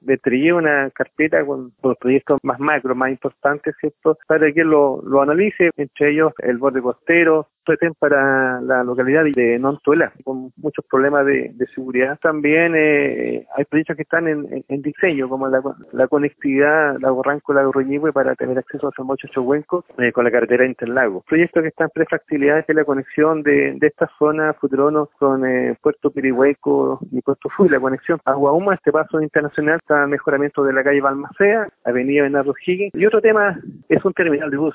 le entregué una carpeta con los proyectos más macro, más importantes, ¿cierto? Para que lo analice, entre ellos el borde costero, retén para la localidad de Nontuela, con muchos problemas de seguridad. También hay proyectos que están en diseño, como la conectividad Lago Ranco, Lago Ruñihue, para tener acceso a San Mocho Chohuenco con la carretera Interlago. Proyectos que están en prefactibilidades de la conexión de esta zona Futrono con Puerto Pirihueco y Puerto Fuy, la conexión Agua Huma, este paso internacional, está mejoramiento de la calle Balmaceda, avenida Bernardo Higgins. Y otro tema es un terminal de bus.